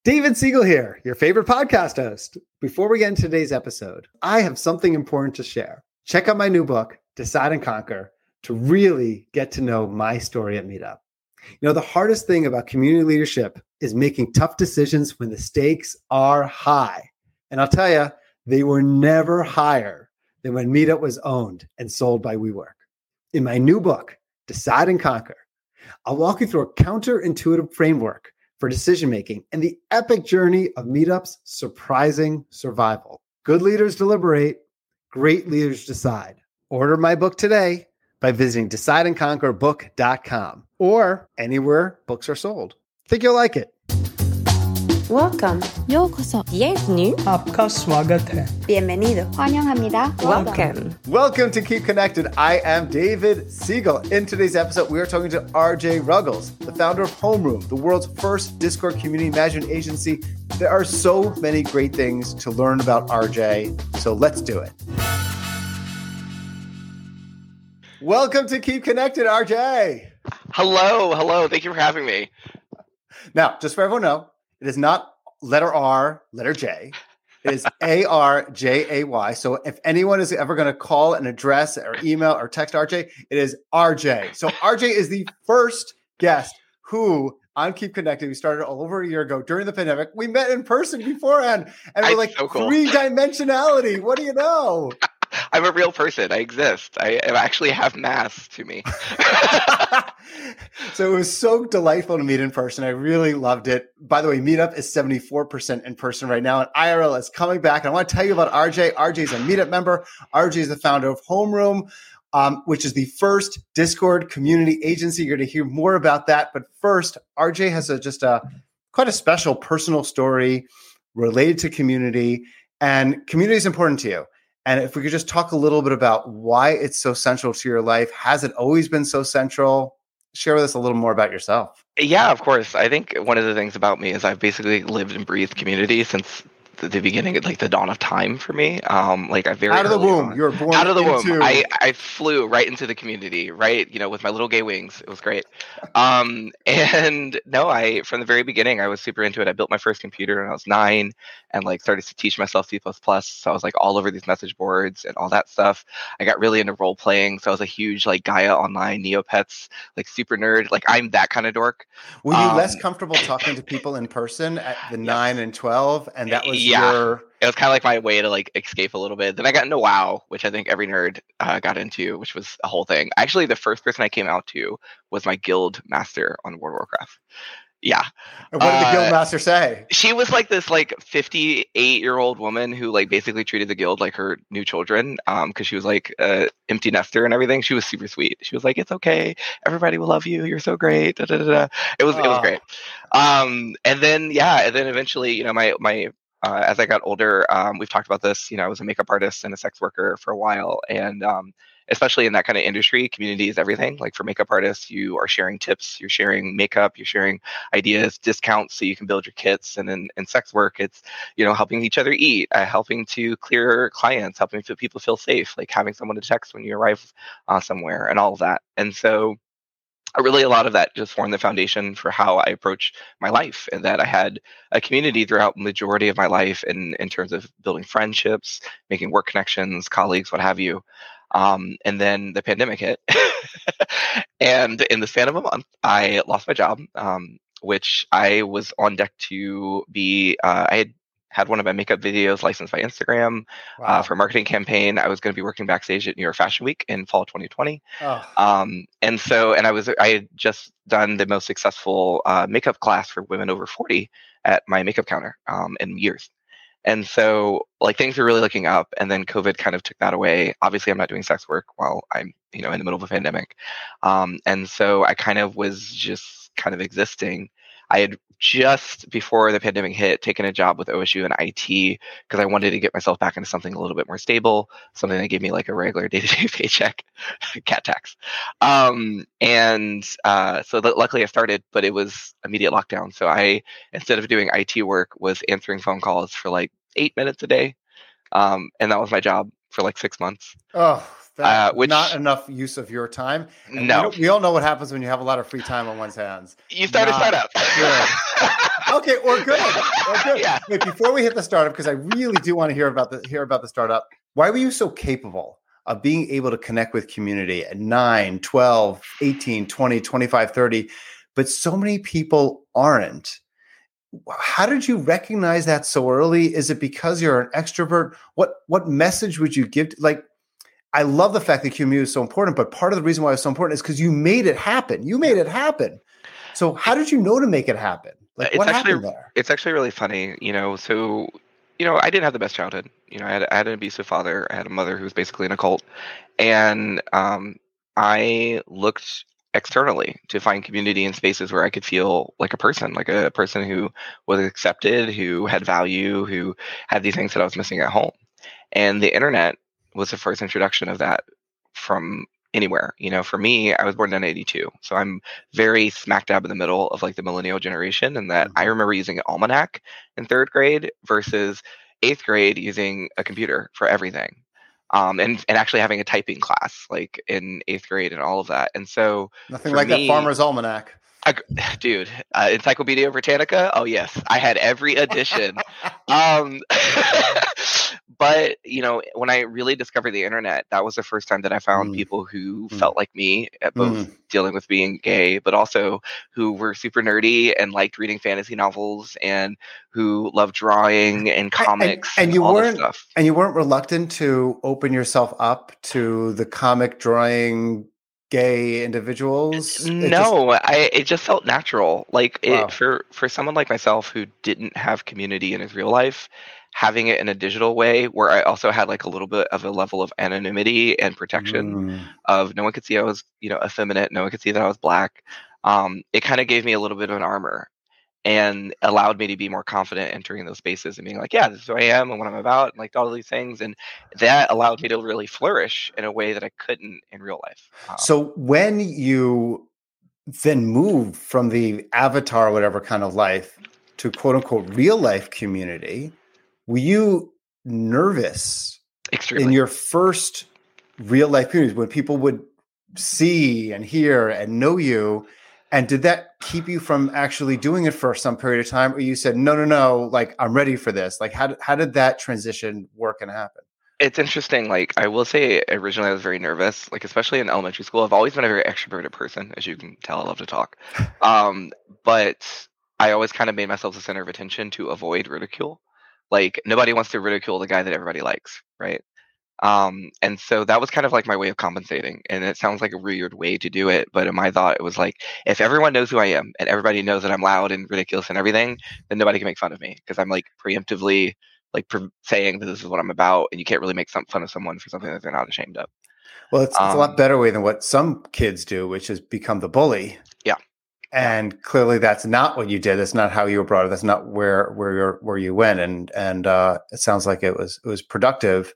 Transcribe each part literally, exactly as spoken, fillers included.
David Siegel here, your favorite podcast host. Before we get into today's episode, I have something important to share. Check out my new book, Decide and Conquer, to really get to know my story at Meetup. You know, the hardest thing about community leadership is making tough decisions when the stakes are high. And I'll tell you, they were never higher than when Meetup was owned and sold by WeWork. In my new book, Decide and Conquer, I'll walk you through a counterintuitive framework for decision-making and the epic journey of Meetup's surprising survival. Good leaders deliberate, great leaders decide. Order my book today by visiting decide and conquer book dot com or anywhere books are sold. Think you'll like it. Welcome. योकोसो. Bienvenue. आपका स्वागत है. Bienvenido. 환영합니다. Welcome. Welcome to Keep Connected. I am David Siegel. In today's episode, we are talking to R J Ruggles, the founder of Homeroom, the world's first Discord community management agency. There are so many great things to learn about R J, so let's do it. Welcome to Keep Connected, R J. Hello, hello. Thank you for having me. Now, just for everyone to know, it is not letter R, letter J. It is A R J A Y. So if anyone is ever going to call an address or email or text R J, it is R J. So R J is the first guest who on Keep Connected, we started all over a year ago during the pandemic. We met in person beforehand and we're like so cool. Three-dimensionality. What do you know? I'm a real person. I exist. I, I actually have mass to me. So it was so delightful to meet in person. I really loved it. By the way, Meetup is seventy-four percent in person right now, and I R L is coming back. And I want to tell you about R J. R J is a Meetup member. R J is the founder of Homeroom, um, which is the first Discord community agency. You're going to hear more about that. But first, R J has a, just a quite a special personal story related to community, and community is important to you. And if we could just talk a little bit about why it's so central to your life. Has it always been so central? Share with us a little more about yourself. Yeah, of course. I think one of the things about me is I've basically lived and breathed community since the, the beginning, like the dawn of time for me. Um, like I very out of the womb, on, you were born out of the into... womb. I, I flew right into the community, right? You know, with my little gay wings. It was great. Um, and no, I from the very beginning, I was super into it. I built my first computer when I was nine, and like started to teach myself C plus plus. So I was like all over these message boards and all that stuff. I got really into role playing. So I was a huge like Gaia Online, Neopets, like super nerd. Like I'm that kind of dork. Were you um, less comfortable talking to people in person at the yes. nine and twelve? And that was yeah. your... It was kind of like my way to like escape a little bit. Then I got into WoW, which I think every nerd uh, got into, which was a whole thing. Actually, the first person I came out to was my guild master on World of Warcraft. Yeah. And what did the uh, guild master say? She was like this like fifty-eight year old woman who like basically treated the guild like her new children um because she was like a empty nester and everything. She was super sweet. She was like, it's okay, everybody will love you, you're so great. Da, da, da, da. It was oh. it was great. Um and then yeah, and then eventually, you know, my my uh, as I got older, um, we've talked about this, you know, I was a makeup artist and a sex worker for a while. And um, especially in that kind of industry, community is everything. Like for makeup artists, you are sharing tips, you're sharing makeup, you're sharing ideas, discounts so you can build your kits. And in, in sex work, it's, you know, helping each other eat, uh, helping to clear clients, helping people feel safe, like having someone to text when you arrive uh, somewhere and all of that. And so really a lot of that just formed the foundation for how I approach my life, and that I had a community throughout the majority of my life in, in terms of building friendships, making work connections, colleagues, what have you. Um, and then the pandemic hit. And in the span of a month, I lost my job, um, which I was on deck to be, uh, I had had one of my makeup videos licensed by Instagram wow. uh, for a marketing campaign. I was going to be working backstage at New York Fashion Week in fall twenty twenty. Oh. Um, and so, and I was, I had just done the most successful uh, makeup class for women over forty at my makeup counter um, in years. And so like things were really looking up, and then COVID kind of took that away. Obviously I'm not doing sex work while I'm, you know, in the middle of a pandemic. Um, and so I kind of was just kind of existing. I had just before the pandemic hit taken a job with O S U in I T because I wanted to get myself back into something a little bit more stable, something that gave me like a regular day-to-day paycheck, cat tax. Um, and uh, so th- luckily I started, but it was immediate lockdown. So I, instead of doing I T work, was answering phone calls for like eight minutes a day. Um, and that was my job for like six months. Oh, Uh, which, not enough use of your time. And no. We, we all know what happens when you have a lot of free time on one's hands. You start not a startup. Okay, or good. Or good. Yeah. Wait, before we hit the startup, because I really do want to hear about the hear about the startup. Why were you so capable of being able to connect with community at nine, twelve, eighteen, twenty, twenty-five, thirty, but so many people aren't? How did you recognize that so early? Is it because you're an extrovert? What what message would you give? To, like, I love the fact that community is so important, but part of the reason why it's so important is because you made it happen. You made it happen. So how did you know to make it happen? Like, it's what actually, happened there? It's actually really funny, you know. So, you know, I didn't have the best childhood. You know, I had, I had an abusive father. I had a mother who was basically in a cult, and um, I looked externally to find community in spaces where I could feel like a person, like a person who was accepted, who had value, who had these things that I was missing at home. And the internet was the first introduction of that from anywhere. You know, for me, I was born in eighty-two, so I'm very smack dab in the middle of like the millennial generation, and that I remember using an almanac in third grade versus eighth grade using a computer for everything. Um, and, and actually having a typing class like in eighth grade and all of that. And so nothing like me, that Farmer's Almanac. I, dude, uh, Encyclopedia Britannica. Oh yes, I had every edition. um, but you know, when I really discovered the internet, that was the first time that I found mm. people who mm. felt like me, at both mm. dealing with being gay, but also who were super nerdy and liked reading fantasy novels and who loved drawing and comics and, and, and you and all weren't this stuff. And you weren't reluctant to open yourself up to the comic drawing gay individuals? No, just... I it just felt natural. Like it, wow. for for someone like myself who didn't have community in his real life, having it in a digital way where I also had like a little bit of a level of anonymity and protection mm. of no one could see I was, you know, effeminate, no one could see that I was black. Um, it kind of gave me a little bit of an armor and allowed me to be more confident entering those spaces and being like, yeah, this is who I am and what I'm about and like all of these things. And that allowed me to really flourish in a way that I couldn't in real life. Um, so when you then moved from the avatar, whatever kind of life, to quote unquote real life community, were you nervous Extremely. in your first real life communities when people would see and hear and know you? And did that keep you from actually doing it for some period of time? Or you said, no, no, no, like, I'm ready for this. Like, how, how did that transition work and happen? It's interesting. Like, I will say originally I was very nervous, like, especially in elementary school. I've always been a very extroverted person. As you can tell, I love to talk. Um, but I always kind of made myself the center of attention to avoid ridicule. Like, nobody wants to ridicule the guy that everybody likes, right? Um, and so that was kind of like my way of compensating. And it sounds like a weird way to do it, but in my thought, it was like, if everyone knows who I am and everybody knows that I'm loud and ridiculous and everything, then nobody can make fun of me because I'm like preemptively like pre- saying that this is what I'm about, and you can't really make some fun of someone for something that they're not ashamed of. Well, it's, um, it's a lot better way than what some kids do, which is become the bully. Yeah. And clearly that's not what you did. That's not how you were brought up. That's not where, where you're, where you went. And, and, uh, it sounds like it was, it was productive.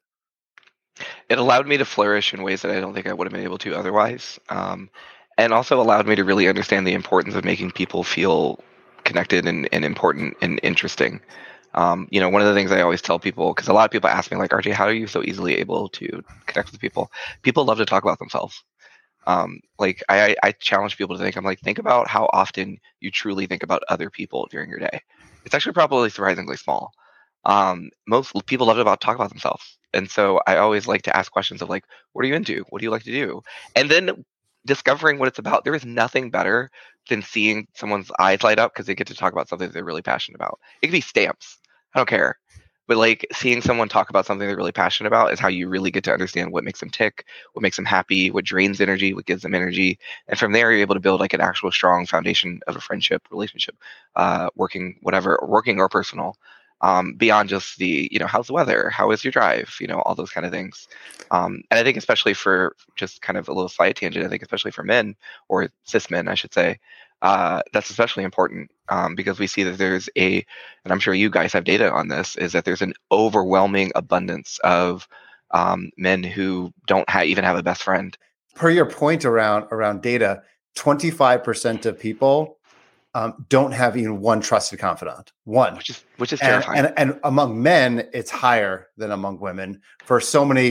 It allowed me to flourish in ways that I don't think I would have been able to otherwise. Um, and also allowed me to really understand the importance of making people feel connected and, and important and interesting. Um, you know, one of the things I always tell people, because a lot of people ask me like, R J, how are you so easily able to connect with people? People love to talk about themselves. Um, like I, I challenge people to think, I'm like, think about how often you truly think about other people during your day. It's actually probably surprisingly small. Um, most people love to about talk about themselves. And so I always like to ask questions of like, what are you into? What do you like to do? And then discovering what it's about. There is nothing better than seeing someone's eyes light up because they get to talk about something they're really passionate about. It could be stamps. I don't care. But like seeing someone talk about something they're really passionate about is how you really get to understand what makes them tick, what makes them happy, what drains energy, what gives them energy. And from there, you're able to build like an actual strong foundation of a friendship, relationship, uh, working, whatever, working or personal. Um, beyond just the, you know, how's the weather? How is your drive? You know, all those kind of things. Um, and I think especially for just kind of a little side tangent, I think especially for men or cis men, I should say, uh, that's especially important um, because we see that there's a, and I'm sure you guys have data on this, is that there's an overwhelming abundance of um, men who don't ha- even have a best friend. Per your point around around data, twenty-five percent of people Um, don't have even one trusted confidant. One, which is which is and, terrifying. And, and among men, it's higher than among women for so many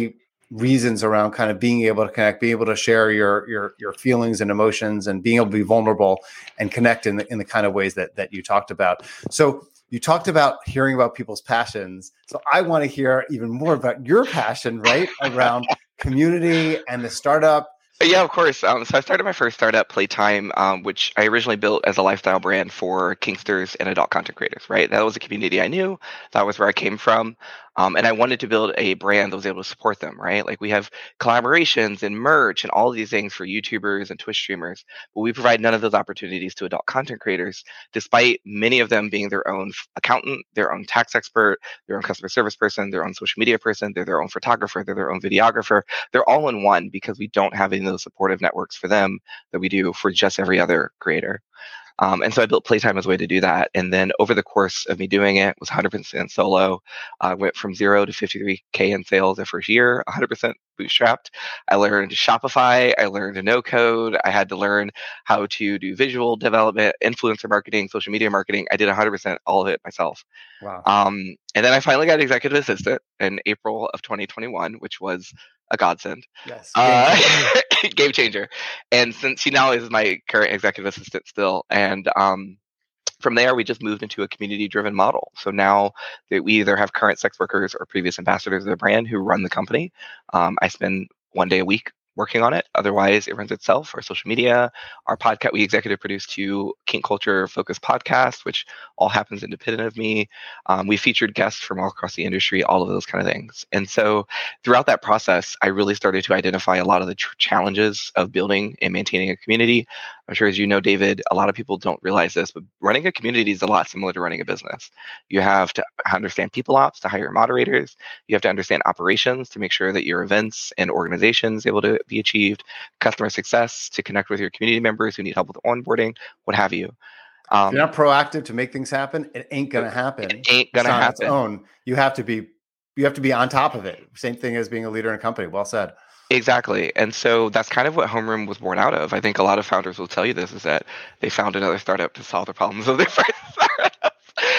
reasons around kind of being able to connect, being able to share your your your feelings and emotions, and being able to be vulnerable and connect in the in the kind of ways that that you talked about. So you talked about hearing about people's passions. So I want to hear even more about your passion, right, around community and the startup. Yeah, of course. Um, so I started my first startup, Playtime, um, which I originally built as a lifestyle brand for Kinksters and adult content creators, right? That was a community I knew. That was where I came from. Um, and I wanted to build a brand that was able to support them, right? Like we have collaborations and merch and all of these things for YouTubers and Twitch streamers, but we provide none of those opportunities to adult content creators, despite many of them being their own accountant, their own tax expert, their own customer service person, their own social media person, they're their own photographer, they're their own videographer. They're all in one because we don't have any of those supportive networks for them that we do for just every other creator. Um, and so I built Playtime as a way to do that. And then over the course of me doing it, was one hundred percent solo. I uh, went from zero to fifty-three K in sales the first year, one hundred percent bootstrapped. I learned Shopify. I learned no code. I had to learn how to do visual development, influencer marketing, social media marketing. I did one hundred percent all of it myself. Wow. Um, and then I finally got an executive assistant in April of twenty twenty-one, which was a godsend. Yes. Uh, game changer. And since she now is my current executive assistant still. And um, from there, we just moved into a community-driven model. So now that we either have current sex workers or previous ambassadors of the brand who run the company. Um, I spend one day a week working on it. Otherwise, it runs itself. Our social media, our podcast, we executive produce two kink culture focused podcasts, which all happens independent of me. Um, we featured guests from all across the industry, all of those kind of things. And so throughout that process, I really started to identify a lot of the tr- challenges of building and maintaining a community. I'm sure, as you know, David, a lot of people don't realize this, but running a community is a lot similar to running a business. You have to understand people ops to hire moderators. You have to understand operations to make sure that your events and organizations are able to be achieved, customer success to connect with your community members who need help with onboarding, what have you. Um, if you're not proactive to make things happen, it ain't gonna happen. It ain't gonna on happen. Its own. You have to be, you have to be on top of it. Same thing as being a leader in a company. Well said. Exactly. And so that's kind of what Homeroom was born out of. I think a lot of founders will tell you this, is that they found another startup to solve the problems of their first startup.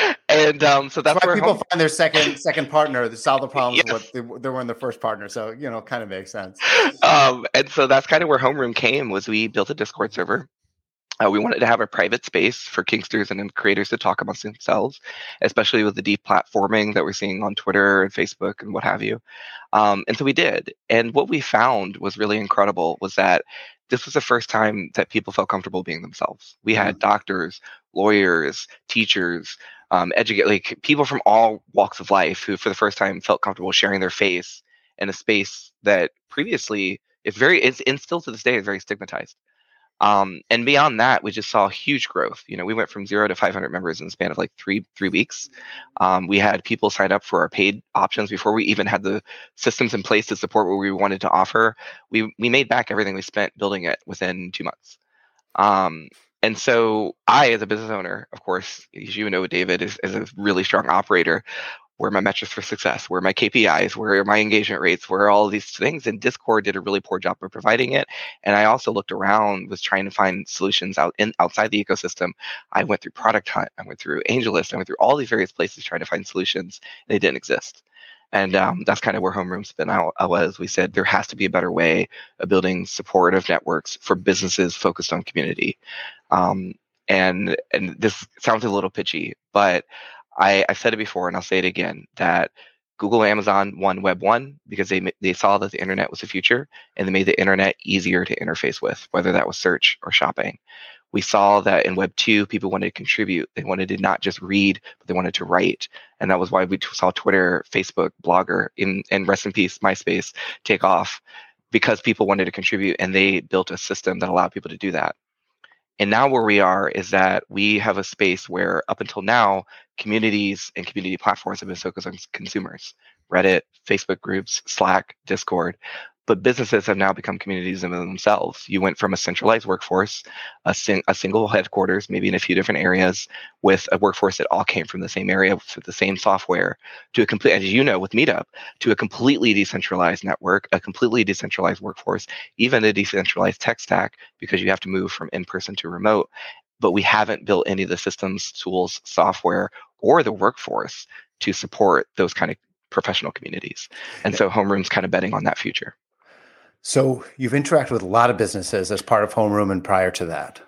And um, so that's, that's why where people home- find their second second partner to solve the problems yes. of what they, they were in their first partner. So, you know, kind of makes sense. Um, and so that's kind of where Homeroom came, was we built a Discord server. Uh, we wanted to have a private space for Kinksters and creators to talk amongst themselves, especially with the deplatforming that we're seeing on Twitter and Facebook and what have you. Um, and so we did. And what we found was really incredible was that this was the first time that people felt comfortable being themselves. We had mm-hmm. doctors, lawyers, teachers, um, educate like people from all walks of life who, for the first time, felt comfortable sharing their face in a space that previously, it's very, it's and still to this day, is very stigmatized. Um, and beyond that, we just saw huge growth. You know, we went from zero to five hundred members in the span of like three three weeks. Um, we had people sign up for our paid options before we even had the systems in place to support what we wanted to offer. We we made back everything we spent building it within two months. Um, and so I, as a business owner, of course, as you know, David, is, is a really strong operator. Where are my metrics for success? Where are my K P Is? Where are my engagement rates? Where are all of these things? And Discord did a really poor job of providing it. And I also looked around, was trying to find solutions out in outside the ecosystem. I went through Product Hunt. I went through AngelList. I went through all these various places trying to find solutions. And they didn't exist. And um, that's kind of where Homeroom spin out was. We said there has to be a better way of building supportive networks for businesses focused on community. Um, and and this sounds a little pitchy, but I, I've said it before, and I'll say it again, that Google and Amazon won Web one because they they saw that the internet was the future, and they made the internet easier to interface with, whether that was search or shopping. We saw that in Web two, people wanted to contribute. They wanted to not just read, but they wanted to write. And that was why we saw Twitter, Facebook, Blogger, in, and rest in peace, MySpace, take off, because people wanted to contribute, and they built a system that allowed people to do that. And now where we are is that we have a space where up until now, communities and community platforms have been focused on consumers, Reddit, Facebook groups, Slack, Discord. But businesses have now become communities in themselves. You went from a centralized workforce, a, sing, a single headquarters, maybe in a few different areas, with a workforce that all came from the same area with the same software, to a complete, as you know, with Meetup, to a completely decentralized network, a completely decentralized workforce, even a decentralized tech stack, because you have to move from in-person to remote. But we haven't built any of the systems, tools, software, or the workforce to support those kind of professional communities. And so Homeroom's kind of betting on that future. So you've interacted with a lot of businesses as part of Homeroom and prior to that.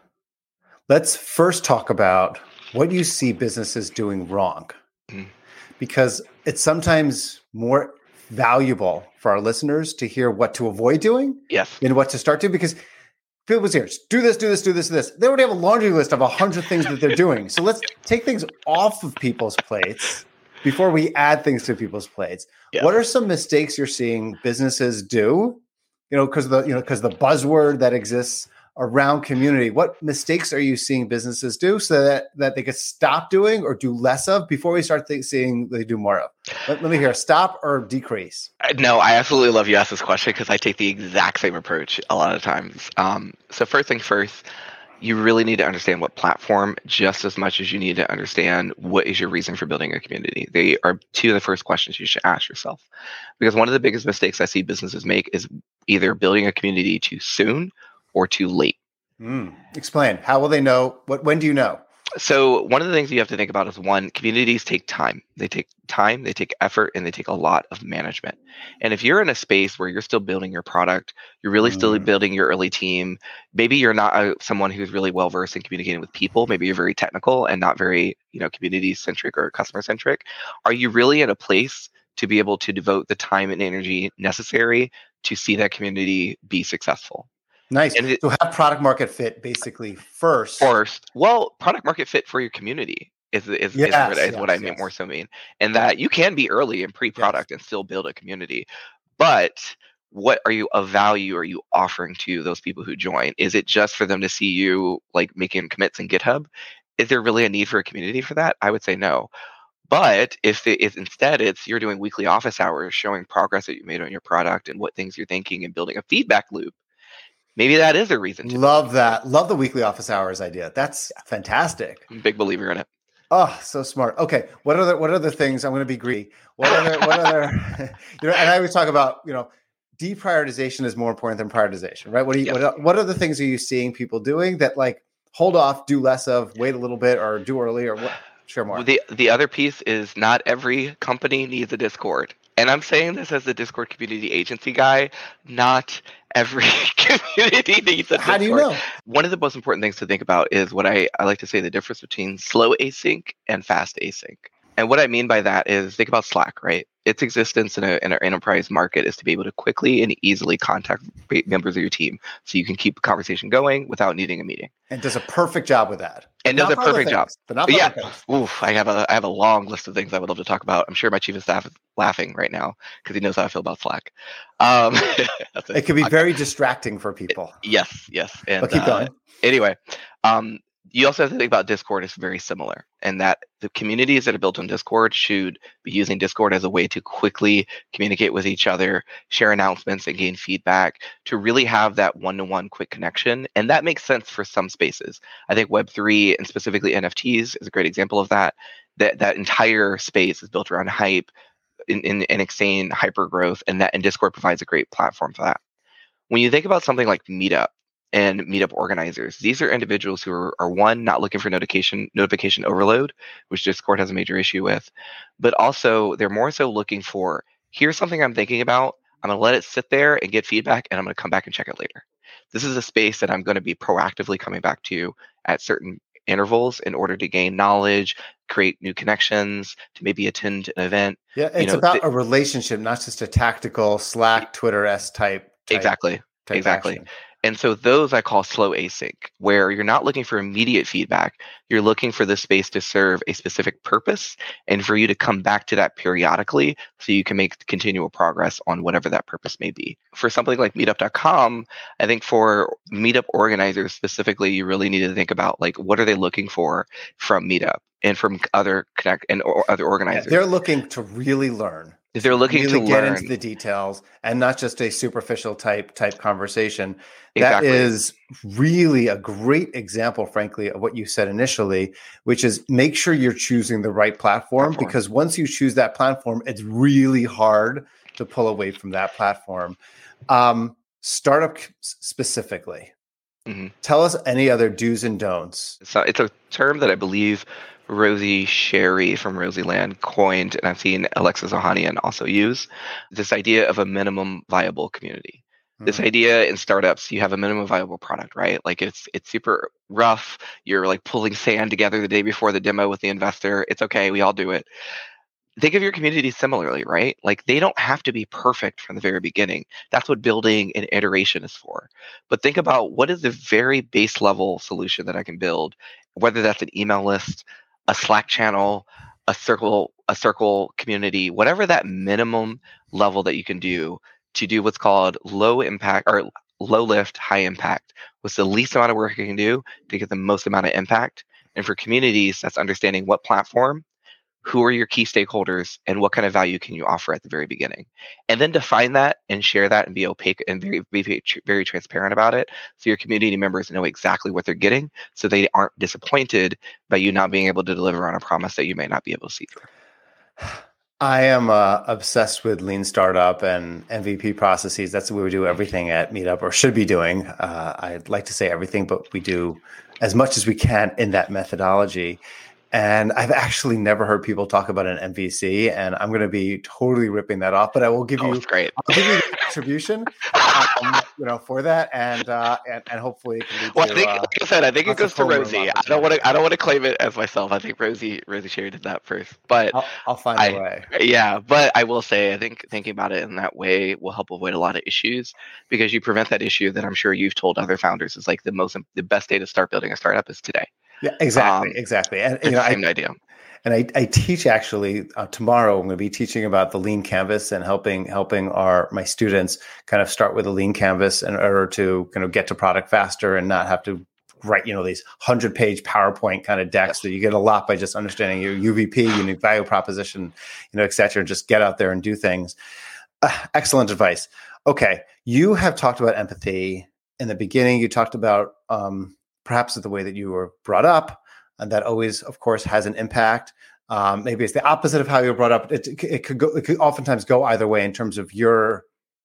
Let's first talk about what you see businesses doing wrong, mm. because it's sometimes more valuable for our listeners to hear what to avoid doing yes. than what to start doing. Because people would say, do this, do this, do this, do this. They already have a laundry list of a hundred things that they're doing. So let's take things off of people's plates before we add things to people's plates. Yeah. What are some mistakes you're seeing businesses do? You know, because the you know because the buzzword that exists around community. What mistakes are you seeing businesses do so that, that they could stop doing or do less of before we start th- seeing they do more of? Let, let me hear, stop or decrease? No, I absolutely love you ask this question because I take the exact same approach a lot of times. Um, so first thing first, you really need to understand what platform just as much as you need to understand what is your reason for building a community. They are two of the first questions you should ask yourself. Because one of the biggest mistakes I see businesses make is either building a community too soon or too late. Mm. Explain. How will they know? What? When do you know? So one of the things you have to think about is one, communities take time. They take time, they take effort, and they take a lot of management. And if you're in a space where you're still building your product, you're really mm. still building your early team, maybe you're not a, someone who's really well versed in communicating with people, maybe you're very technical and not very, you know, community centric or customer centric. Are you really in a place to be able to devote the time and energy necessary to see that community be successful? Nice. It, so have product market fit basically first. First, well, product market fit for your community is is, yes, is, what, is yes, what I yes. mean more so mean, and that you can be early in pre-product yes. and still build a community. But what are you of value are you offering to those people who join? Is it just for them to see you like making commits in GitHub? Is there really a need for a community for that? I would say no. But if, it, if instead it's you're doing weekly office hours, showing progress that you made on your product and what things you're thinking and building a feedback loop. Maybe that is a reason to love that. Love the weekly office hours idea. That's fantastic. I'm a big believer in it. Oh, so smart. Okay. What other what other things? I'm going to be greedy. What other what other you know, and I always talk about, you know, deprioritization is more important than prioritization, right? What do you yep. what, what other things are you seeing people doing that like hold off, do less of, wait a little bit, or do early, or what? Share more. The the other piece is not every company needs a Discord. And I'm saying this as the Discord community agency guy, not every community needs a Discord. How do you know? One of the most important things to think about is what I, I like to say the difference between slow async and fast async. And what I mean by that is think about Slack, right? Its existence in, a, in our enterprise market is to be able to quickly and easily contact members of your team so you can keep the conversation going without needing a meeting. And does a perfect job with that. And does a perfect job. But not yeah. Oof, I have a I have a long list of things I would love to talk about. I'm sure my chief of staff is laughing right now because he knows how I feel about Slack. Um, it can be very distracting for people. Yes, yes. And, but keep going. Uh, anyway, um, you also have to think about Discord is very similar, and that the communities that are built on Discord should be using Discord as a way to quickly communicate with each other, share announcements, and gain feedback to really have that one-to-one quick connection. And that makes sense for some spaces. I think Web three and specifically N F Ts is a great example of that. That that entire space is built around hype, in, in, in insane hyper growth, and that and Discord provides a great platform for that. When you think about something like Meetup, and meetup organizers. These are individuals who are, are one, not looking for notification notification overload, which Discord has a major issue with, but also they're more so looking for, here's something I'm thinking about, I'm going to let it sit there and get feedback, and I'm going to come back and check it later. This is a space that I'm going to be proactively coming back to at certain intervals in order to gain knowledge, create new connections, to maybe attend an event. Yeah, it's you know, about th- a relationship, not just a tactical Slack, Twitter-esque type. type exactly, type exactly. Action. And so those I call slow async, where you're not looking for immediate feedback. You're looking for the space to serve a specific purpose and for you to come back to that periodically so you can make continual progress on whatever that purpose may be. For something like meetup dot com, I think for meetup organizers specifically, you really need to think about like what are they looking for from Meetup and from other connect and or other organizers. Yeah, they're looking to really learn. If they're looking really to get learn. into the details and not just a superficial type type conversation. Exactly. That is really a great example, frankly, of what you said initially, which is make sure you're choosing the right platform, platform. Because once you choose that platform, it's really hard to pull away from that platform. Um, startup specifically. Mm-hmm. Tell us any other do's and don'ts. So it's a term that I believe Rosie Sherry from Rosieland coined, and I've seen Alexis Ohanian also use, this idea of a minimum viable community. Mm. This idea in startups, you have a minimum viable product, right? Like it's it's super rough. You're like pulling sand together the day before the demo with the investor. It's okay. We all do it. Think of your community similarly, right? Like they don't have to be perfect from the very beginning. That's what building an iteration is for. But think about what is the very base level solution that I can build, whether that's an email list, a Slack channel, a circle, a circle community, whatever that minimum level that you can do to do what's called low impact or low lift, high impact. What's the least amount of work you can do to get the most amount of impact? And for communities, that's understanding what platform, who are your key stakeholders, and what kind of value can you offer at the very beginning? And then define that and share that and be opaque and very, very, very transparent about it. So your community members know exactly what they're getting so they aren't disappointed by you not being able to deliver on a promise that you may not be able to see through. I am uh, obsessed with lean startup and M V P processes. That's the way we do everything at Meetup, or should be doing. Uh, I'd like to say everything, but we do as much as we can in that methodology. And I've actually never heard people talk about an M V C, and I'm going to be totally ripping that off. But I will give oh, you, it's great. I'll give you the contribution, um, you know, for that, and uh, and, and hopefully it can lead well, to, I think, uh, like I said, I think it goes to Rosie. I don't want to, I don't want to claim it as myself. I think Rosie, Rosie Sherry did that first, but I'll, I'll find I, a way. Yeah, but I will say, I think thinking about it in that way will help avoid a lot of issues because you prevent that issue that I'm sure you've told other founders is like the most, the best day to start building a startup is today. Yeah, exactly, um, exactly, and it's you know, the same I, idea. And I, I teach actually uh, tomorrow. I'm going to be teaching about the lean canvas and helping helping our my students kind of start with a lean canvas in order to kind of get to product faster and not have to write, you know, these hundred page PowerPoint kind of decks that you get a lot by just understanding your U V P, unique value proposition, you know, et cetera. Just get out there and do things. Uh, excellent advice. Okay, you have talked about empathy in the beginning. You talked about um, perhaps the way that you were brought up. And that always, of course, has an impact. Um, maybe it's the opposite of how you were brought up. It, it could go. It could oftentimes go either way in terms of your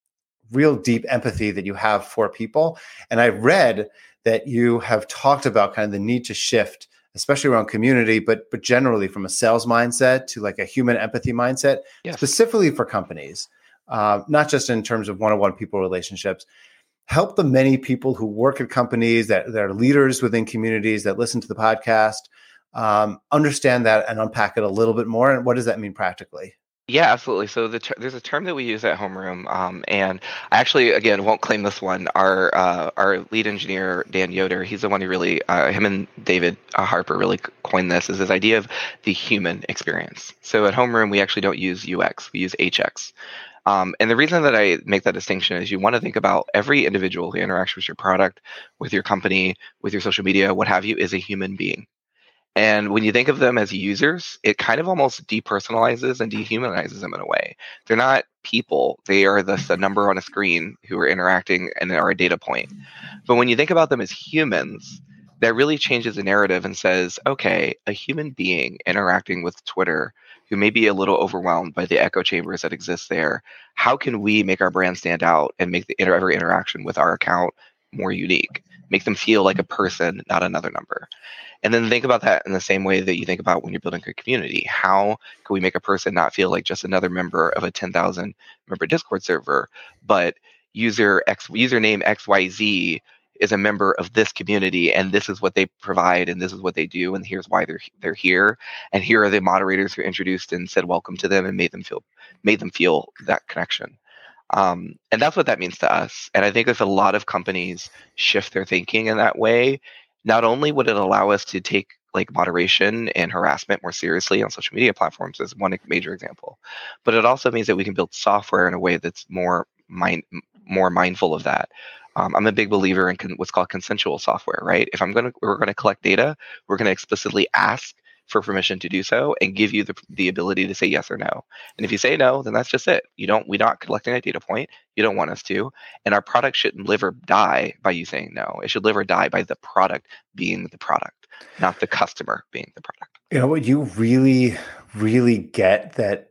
real deep empathy that you have for people. And I read that you have talked about kind of the need to shift, especially around community, but but generally from a sales mindset to like a human empathy mindset, yes. Specifically for companies, uh, not just in terms of one-on-one people relationships. Help the many people who work at companies that, that are leaders within communities that listen to the podcast, um, understand that and unpack it a little bit more. And what does that mean practically? Yeah, absolutely. So the ter- there's a term that we use at Homeroom, um, and I actually, again, won't claim this one. Our uh, our lead engineer, Dan Yoder, he's the one who really, uh, him and David uh, Harper really coined this, is this idea of the human experience. So at Homeroom, we actually don't use U X, we use H X. Um, and the reason that I make that distinction is you want to think about every individual who interacts with your product, with your company, with your social media, what have you, is a human being. And when you think of them as users, it kind of almost depersonalizes and dehumanizes them in a way. They're not people. They are the, the number on a screen who are interacting and are a data point. But when you think about them as humans, that really changes the narrative and says, okay, a human being interacting with Twitter who may be a little overwhelmed by the echo chambers that exist there, how can we make our brand stand out and make the inter- every interaction with our account more unique? Make them feel like a person, not another number. And then think about that in the same way that you think about when you're building a community. How can we make a person not feel like just another member of a ten thousand member Discord server, but user X, username X Y Z is a member of this community, and this is what they provide, and this is what they do, and here's why they're they're here, and here are the moderators who introduced and said welcome to them and made them feel made them feel that connection. Um, and that's what that means to us. And I think if a lot of companies shift their thinking in that way, not only would it allow us to take like moderation and harassment more seriously on social media platforms as one major example, but it also means that we can build software in a way that's more mind more mindful of that. Um, I'm a big believer in con- what's called consensual software, right? If I'm going to, we're going to collect data, we're going to explicitly ask for permission to do so and give you the, the ability to say yes or no. And if you say no, then that's just it. You don't, we're not collecting a data point. You don't want us to. And our product shouldn't live or die by you saying no. It should live or die by the product being the product, not the customer being the product. You know what you really, really get that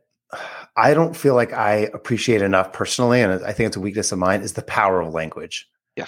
I don't feel like I appreciate enough personally, and I think it's a weakness of mine, is the power of language. Yes.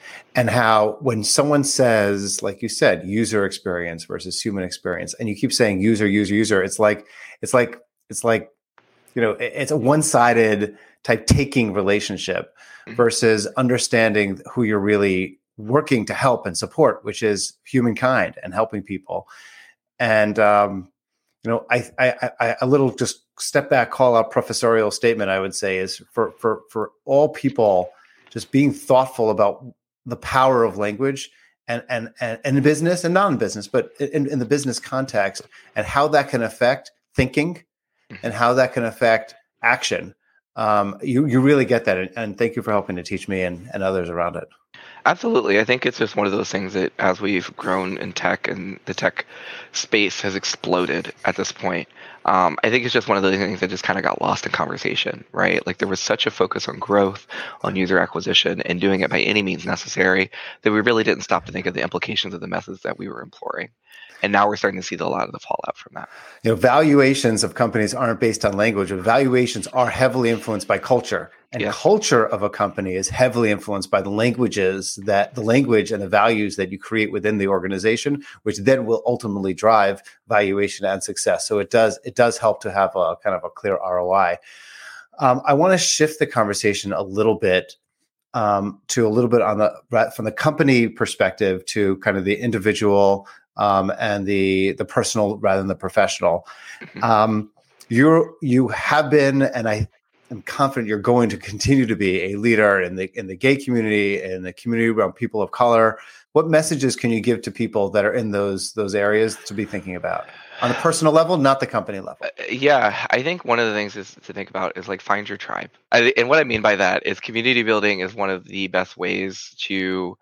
and how when someone says, like you said, user experience versus human experience, and you keep saying user, user, user, it's like, it's like, it's like, you know, it's a one-sided type taking relationship versus understanding who you're really working to help and support, which is humankind and helping people. And, um, you know, I, I, I, a little just step back, call out professorial statement, I would say, is for, for, for all people, just being thoughtful about the power of language and, and, and, and in business and non-business, but in, in the business context, and how that can affect thinking and how that can affect action. Um, you, you really get that. And, and thank you for helping to teach me and, and others around it. Absolutely. I think it's just one of those things that as we've grown in tech and the tech space has exploded at this point, um, I think it's just one of those things that just kind of got lost in conversation, right? Like there was such a focus on growth, on user acquisition, and doing it by any means necessary that we really didn't stop to think of the implications of the methods that we were employing. And now we're starting to see the, a lot of the fallout from that. You know, valuations of companies aren't based on language. Valuations are heavily influenced by culture. And Yeah. culture of a company is heavily influenced by the languages that the language and the values that you create within the organization, which then will ultimately drive valuation and success. So it does it does help to have a kind of a clear R O I. Um, I want to shift the conversation a little bit um, to a little bit on the from the company perspective to kind of the individual um, and the the personal rather than the professional. Mhm. Um, you you have been, and I. I'm confident you're going to continue to be a leader in the in the gay community and the community around people of color. What messages can you give to people that are in those those areas to be thinking about on a personal level, not the company level? Uh, Yeah, I think one of the things is to think about is like find your tribe. I, and what I mean by that is community building is one of the best ways to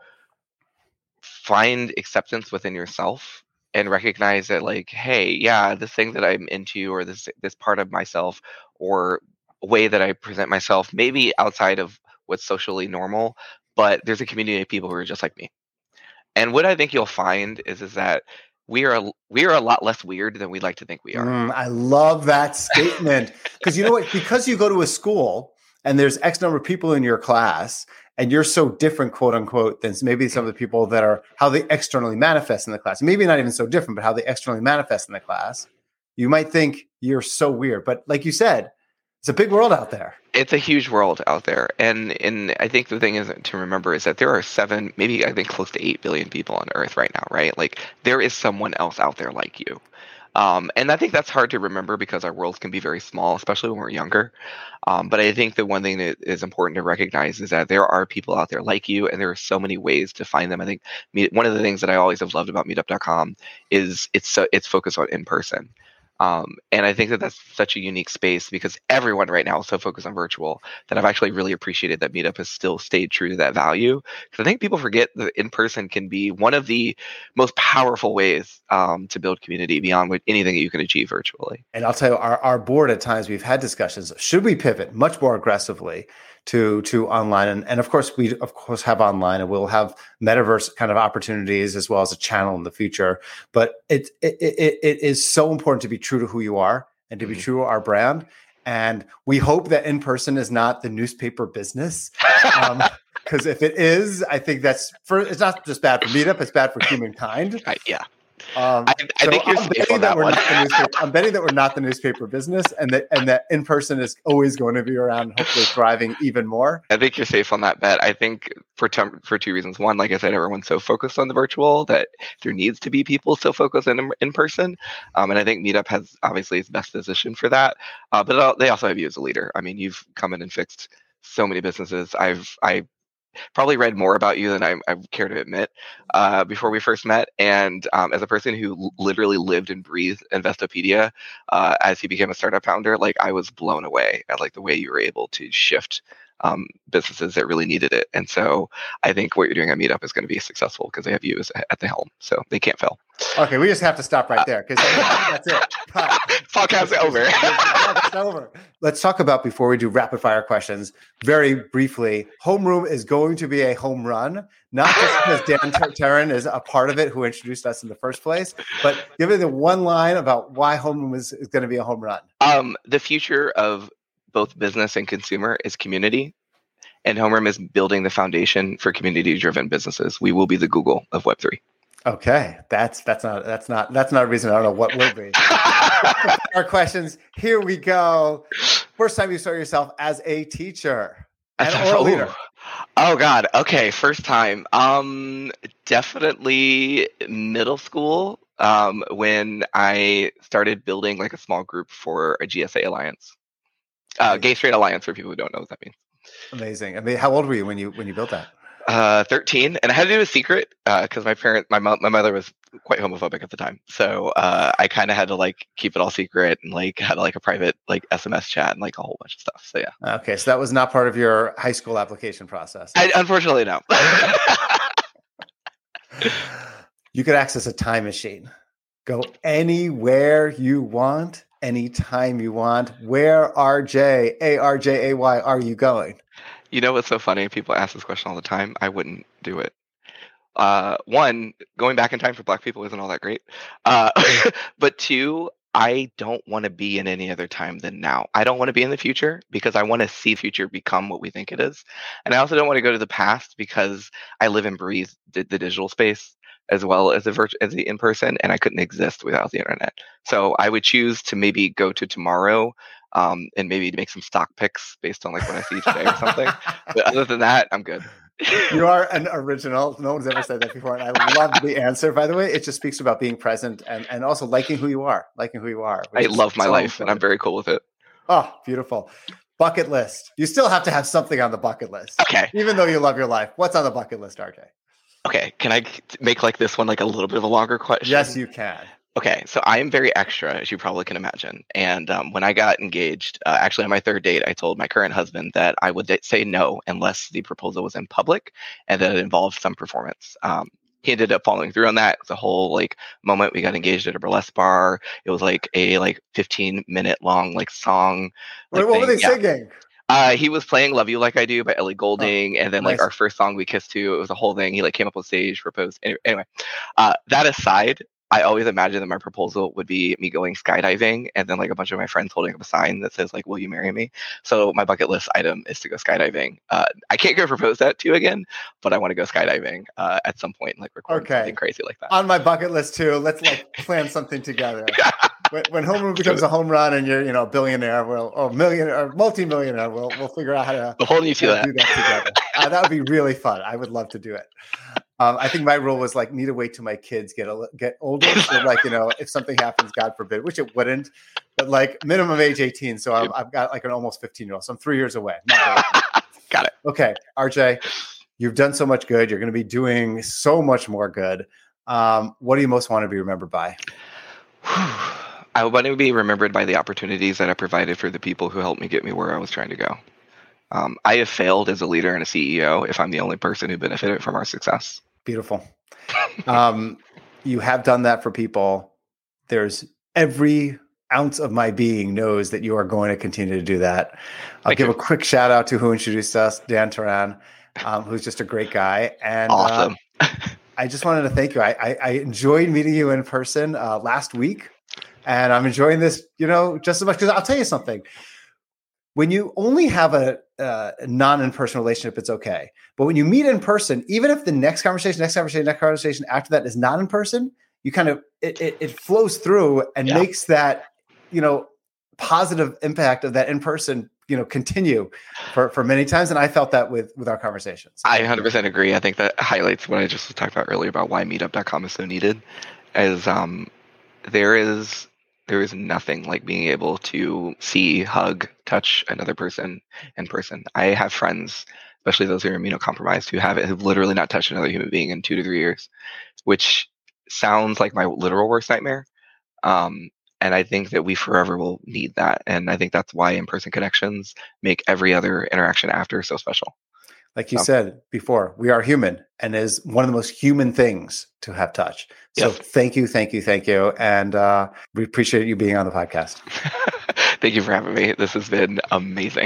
find acceptance within yourself and recognize that like, hey, yeah, this thing that I'm into or this this part of myself or way that I present myself, maybe outside of what's socially normal, but there's a community of people who are just like me. And what I think you'll find is is that we are a, we are a lot less weird than we like to think we are. Mm, I love that statement because you know what? Because you go to a school and there's X number of people in your class, and you're so different, quote unquote, than maybe some of the people that are how they externally manifest in the class. Maybe not even so different, but how they externally manifest in the class. You might think you're so weird, but like you said, it's a big world out there. It's a huge world out there, and and I think the thing is to remember is that there are seven, maybe I think close to eight billion people on Earth right now, right? Like there is someone else out there like you, um, and I think that's hard to remember because our worlds can be very small, especially when we're younger. Um, but I think the one thing that is important to recognize is that there are people out there like you, and there are so many ways to find them. I think meet, one of the things that I always have loved about Meetup dot com is it's so, it's focused on in person. Um, and I think that that's such a unique space because everyone right now is so focused on virtual that I've actually really appreciated that Meetup has still stayed true to that value. Because I think people forget that in person can be one of the most powerful ways um, to build community beyond what, anything that you can achieve virtually. And I'll tell you, our, our board at times we've had discussions. Should we pivot much more aggressively to to online? And, and of course, we of course have online, and we'll have metaverse kind of opportunities as well as a channel in the future. But it it it, it is so important to be true to who you are and to be true to our brand. And we hope that in person is not the newspaper business. Um, because if it is, I think that's for it's not just bad for Meetup; it's bad for humankind. Right, yeah. Um, I, I so think you're I'm safe betting on that that we're one. not the newspaper. I'm betting that we're not the newspaper business, and that and that in person is always going to be around, and hopefully thriving even more. I think you're safe on that bet. I think for tem- for two reasons. One, like I said, everyone's so focused on the virtual that there needs to be people still focused in in person. Um, and I think Meetup has obviously its best position for that. Uh, but uh, they also have you as a leader. I mean, you've come in and fixed so many businesses. I've I probably read more about you than I, I care to admit uh, before we first met. And um, as a person who l- literally lived and breathed Investopedia uh, as he became a startup founder, like I was blown away at like the way you were able to shift um, businesses that really needed it. And so I think what you're doing at Meetup is going to be successful because they have you as, at the helm. So they can't fail. Okay, we just have to stop right there because that's it. Cut. Podcast over. It's over. Let's talk about, before we do rapid fire questions, very briefly, Homeroom is going to be a home run, not just because Dan Ter- Terran is a part of it who introduced us in the first place, but give it the one line about why Homeroom is, is going to be a home run. Um, the future of both business and consumer is community. And Homeroom is building the foundation for community-driven businesses. We will be the Google of Web three. Okay, that's that's not that's not that's not a reason. I don't know what will be. Our questions. Here we go. First time you saw yourself as a teacher and or a leader. Oh God. Okay. First time. Um, definitely middle school. Um, when I started building like a small group for a G S A alliance, uh, Gay Straight Alliance for people who don't know what that means. Amazing. I mean, how old were you when you when you built that? Uh, thirteen, and I had to do a secret because uh, my parent, my mom, my mother was quite homophobic at the time, so uh, I kind of had to like keep it all secret and like had like a private like S M S chat and like a whole bunch of stuff. So yeah. Okay, so that was not part of your high school application process. I, unfortunately, no. You could access a time machine, go anywhere you want, anytime you want. Where R J A R J A Y are you going? You know what's so funny? People ask this question all the time. I wouldn't do it. Uh, one, going back in time for Black people isn't all that great. Uh, but two, I don't want to be in any other time than now. I don't want to be in the future because I want to see the future become what we think it is. And I also don't want to go to the past because I live and breathe the, the digital space as well as the virtual, as the in-person, and I couldn't exist without the internet. So I would choose to maybe go to tomorrow um, and maybe make some stock picks based on like what I see today or something. But other than that, I'm good. You are an original. No one's ever said that before. And I love the answer, by the way. It just speaks about being present and, and also liking who you are, liking who you are. I love my so life important. And I'm very cool with it. Oh, beautiful. Bucket list. You still have to have something on the bucket list. Okay. Even though you love your life. What's on the bucket list, R J? Okay. Can I make like this one like a little bit of a longer question? Yes, you can. Okay, so I am very extra, as you probably can imagine. And um, when I got engaged, uh, actually on my third date, I told my current husband that I would say no unless the proposal was in public and that it involved some performance. Um, he ended up following through on that. It was a whole like moment. We got engaged at a burlesque bar. It was like a like fifteen minute long like song. Like, Wait, what thing. were they yeah. singing? Uh, he was playing "Love You Like I Do" by Ellie Goulding, oh, and then like nice. Our first song we kissed to. It was a whole thing. He like came up on stage, proposed. Anyway, anyway uh, that aside. I always imagined that my proposal would be me going skydiving and then like a bunch of my friends holding up a sign that says like, will you marry me? So my bucket list item is to go skydiving. Uh, I can't go propose that to again, but I want to go skydiving uh, at some point, like record okay. something crazy like that. On my bucket list too, let's like plan something together. when, when home run becomes a home run and you're, you know, a billionaire, we'll, or millionaire, or multi-millionaire, we'll, we'll figure out how to we'll hold you to that. do that together. Uh, that would be really fun. I would love to do it. Um, I think my rule was like need to wait till my kids get a, get older. So like, you know, if something happens, God forbid, which it wouldn't, but like minimum age eighteen. So I've, I've got like an almost fifteen year old. So I'm three years away. Got it. Okay. R J, you've done so much good. You're going to be doing so much more good. Um, what do you most want to be remembered by? I want to be remembered by the opportunities that I provided for the people who helped me get me where I was trying to go. Um, I have failed as a leader and a C E O if I'm the only person who benefited from our success. Beautiful. um, you have done that for people. There's every ounce of my being knows that you are going to continue to do that. I'll Thank give you. a quick shout out to who introduced us, Dan Turan, um, who's just a great guy. And awesome. uh, I just wanted to thank you. I, I, I enjoyed meeting you in person uh, last week, and I'm enjoying this, you know, just as much because I'll tell you something. When you only have a, uh, a non-in-person relationship, it's okay. But when you meet in person, even if the next conversation, next conversation, next conversation after that is not in person, you kind of, it, it, it flows through and yeah. makes that, you know, positive impact of that in-person, you know, continue for, for many times. And I felt that with, with our conversations. I one hundred percent agree. I think that highlights what I just was talking about earlier about why meetup dot com is so needed. As um, there is... There is nothing like being able to see, hug, touch another person in person. I have friends, especially those who are immunocompromised, who have it, who've literally not touched another human being in two to three years, which sounds like my literal worst nightmare. Um, and I think that we forever will need that. And I think that's why in-person connections make every other interaction after so special. Like you um, said before, we are human, and is one of the most human things to have touch. So yes. thank you, thank you, thank you. And uh, we appreciate you being on the podcast. Thank you for having me. This has been amazing.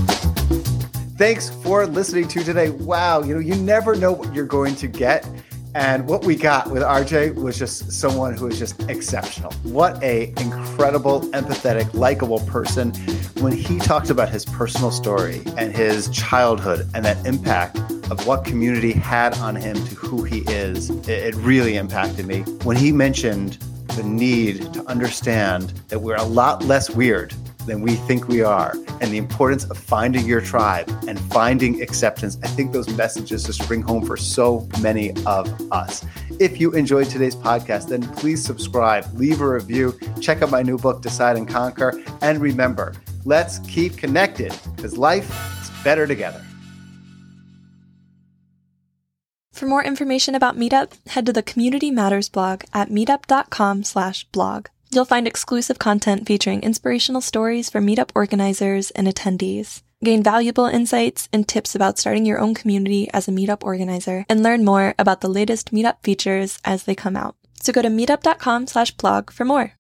Thanks for listening to today. Wow, you know, you never know what you're going to get. And what we got with R J was just someone who is just exceptional. What a incredible, empathetic, likable person. When he talked about his personal story and his childhood and that impact of what community had on him to who he is, it, it really impacted me. When he mentioned the need to understand that we're a lot less weird than we think we are, and the importance of finding your tribe and finding acceptance. I think those messages just bring home for so many of us. If you enjoyed today's podcast, then please subscribe, leave a review, check out my new book, Decide and Conquer, and remember, let's keep connected because life is better together. For more information about Meetup, head to the Community Matters blog at meetup.com slash blog. You'll find exclusive content featuring inspirational stories from Meetup organizers and attendees. Gain valuable insights and tips about starting your own community as a Meetup organizer, and learn more about the latest Meetup features as they come out. So go to meetup.com slash blog for more.